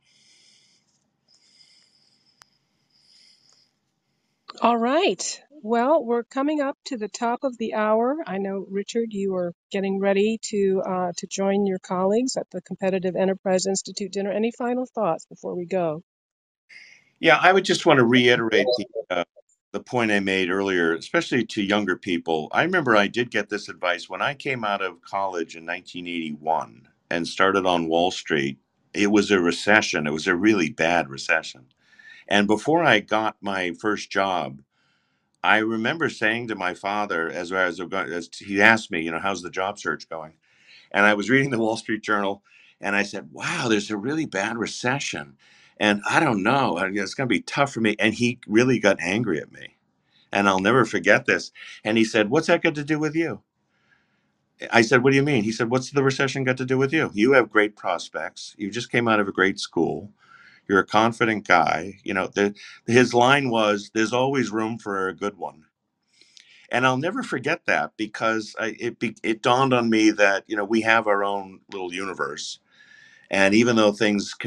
All right. Well, we're coming up to the top of the hour. I know, Richard, you are getting ready to uh, to join your colleagues at the Competitive Enterprise Institute dinner. Any final thoughts before we go? Yeah, I would just want to reiterate the uh, the point I made earlier, especially to younger people. I remember I did get this advice when I came out of college in nineteen eighty-one and started on Wall Street. It was a recession. It was a really bad recession. And before I got my first job, I remember saying to my father, as, as, as he asked me, you know, how's the job search going? And I was reading the Wall Street Journal, and I said, wow, there's a really bad recession. And I don't know, it's going to be tough for me. And he really got angry at me. And I'll never forget this. And he said, what's that got to do with you? I said, what do you mean? He said, what's the recession got to do with you? You have great prospects. You just came out of a great school. You're a confident guy. You know, the, his line was, there's always room for a good one. And I'll never forget that because I, it be, it dawned on me that, you know, we have our own little universe. And even though things can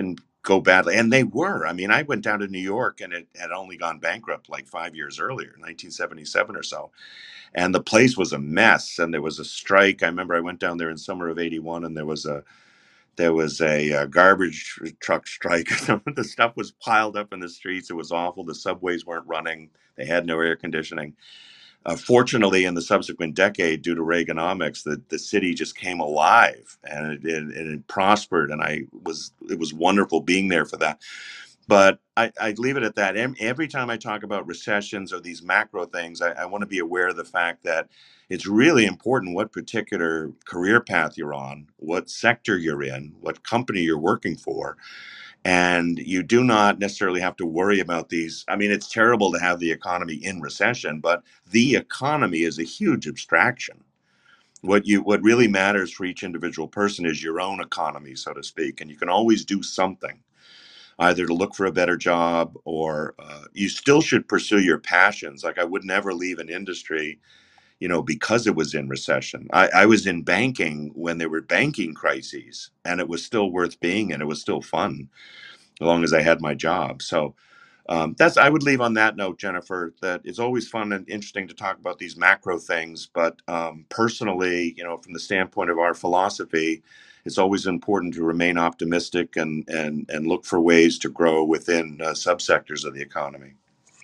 go badly. And they were. I mean, I went down to New York and it had only gone bankrupt like five years earlier, nineteen seventy-seven or so. And the place was a mess. And there was a strike. I remember I went down there in summer of eighty-one, and there was a there was a, uh garbage truck strike. Some of the stuff was piled up in the streets. It was awful. The subways weren't running. They had no air conditioning. Uh, fortunately, in the subsequent decade, due to Reaganomics, the, the city just came alive, and it, it, it prospered. And I was it was wonderful being there for that. But I, I'd leave it at that. Em- Every time I talk about recessions or these macro things, I, I want to be aware of the fact that it's really important what particular career path you're on, what sector you're in, what company you're working for. And you do not necessarily have to worry about these. I mean, it's terrible to have the economy in recession, but the economy is a huge abstraction. What you what really matters for each individual person is your own economy, so to speak. And you can always do something, either to look for a better job, or uh, you still should pursue your passions. Like, I would never leave an industry, you know, because it was in recession. I, I was in banking when there were banking crises, and it was still worth being in. It was still fun as long as I had my job. So um, that's I would leave on that note, Jennifer, that it's always fun and interesting to talk about these macro things. But um, personally, you know, from the standpoint of our philosophy, it's always important to remain optimistic and and and look for ways to grow within uh, subsectors of the economy.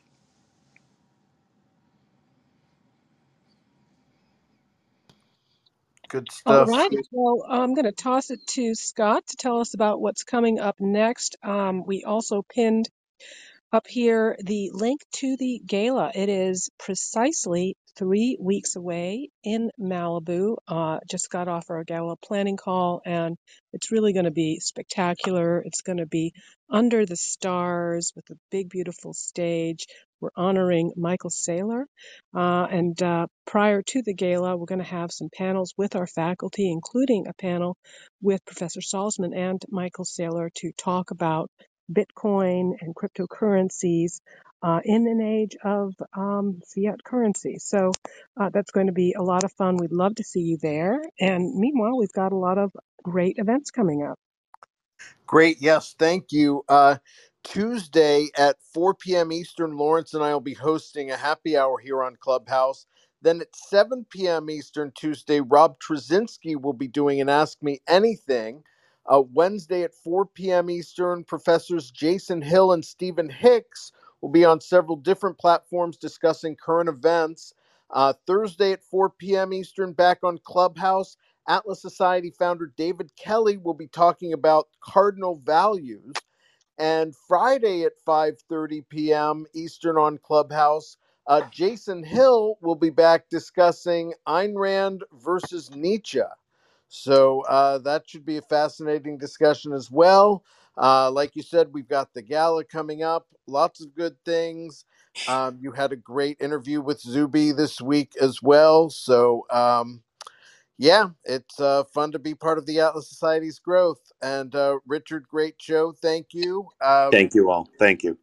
Good All stuff. right. Well, I'm going to toss it to Scott to tell us about what's coming up next. Um, we also pinned up here the link to the gala. It is precisely three weeks away in Malibu. Uh, just got off our gala planning call, and it's really going to be spectacular. It's going to be under the stars with a big, beautiful stage. We're honoring Michael Saylor. Uh, and uh, prior to the gala, we're going to have some panels with our faculty, including a panel with Professor Salzman and Michael Saylor to talk about Bitcoin and cryptocurrencies uh, in an age of um, fiat currency. So uh, that's going to be a lot of fun. We'd love to see you there. And meanwhile, we've got a lot of great events coming up. Great. Yes. Thank you. Uh, Tuesday at four p.m. Eastern, Lawrence and I will be hosting a happy hour here on Clubhouse. Then at seven p.m. Eastern Tuesday, Rob Trzynski will be doing an Ask Me Anything. Uh, Wednesday at four p.m. Eastern, Professors Jason Hill and Stephen Hicks will be on several different platforms discussing current events. Uh, Thursday at four p.m. Eastern, back on Clubhouse, Atlas Society founder David Kelly will be talking about cardinal values. And Friday at five thirty p.m. Eastern on Clubhouse, uh, Jason Hill will be back discussing Ayn Rand versus Nietzsche. So uh, that should be a fascinating discussion as well. Uh, like you said, we've got the gala coming up. Lots of good things. Um, you had a great interview with Zuby this week as well. So, um, yeah, it's uh, fun to be part of the Atlas Society's growth. And uh, Richard, great show. Thank you. Uh, Thank you all. Thank you.